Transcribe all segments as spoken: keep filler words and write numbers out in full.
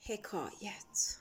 حکایت.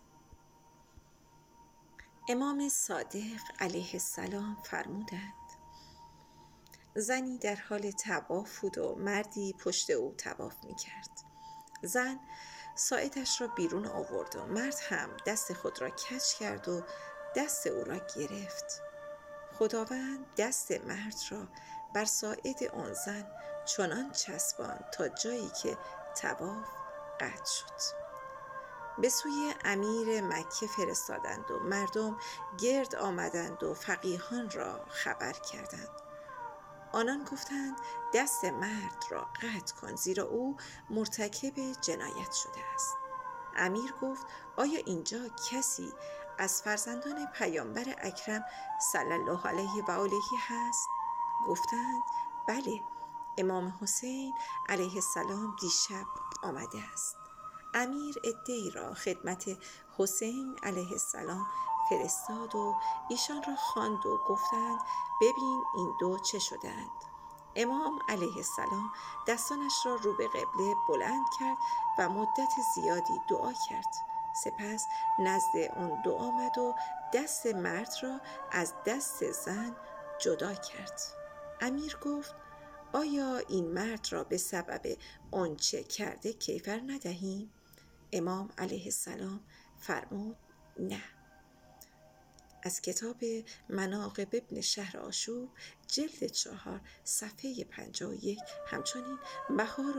امام صادق علیه السلام فرمودند: زنی در حال طواف بود و مردی پشت او طواف می کرد. زن ساعدش را بیرون آورد و مرد هم دست خود را کج کرد و دست او را گرفت. خداوند دست مرد را بر ساعد آن زن چنان چسباند تا جایی که طواف قطع شد. به سوی امیر مکه فرستادند و مردم گرد آمدند و فقیهان را خبر کردند. آنان گفتند دست مرد را قطع کن، زیرا او مرتکب جنایت شده است. امیر گفت آیا اینجا کسی از فرزندان پیامبر اکرم صلی الله علیه و آله هست؟ گفتند بله، امام حسین علیه السلام دیشب آمده است. امیر عده‌ای را خدمت حسین علیه السلام فرستاد و ایشان را خواند و گفتند ببین این دو چه شدند. امام علیه السلام دستانش را رو به قبله بلند کرد و مدت زیادی دعا کرد. سپس نزد آن دو آمد و دست مرد را از دست زن جدا کرد. امیر گفت آیا این مرد را به سبب آنچه کرده کیفر ندهیم؟ امام علیه السلام فرمود نه. از کتاب مناقب ابن شهر آشوب جلد چهار صفحه پنجاه و یک، همچنین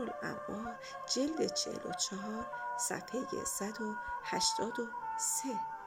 بهارالانوار جلد چهل و چهار صفحه صد و هشتاد و سه.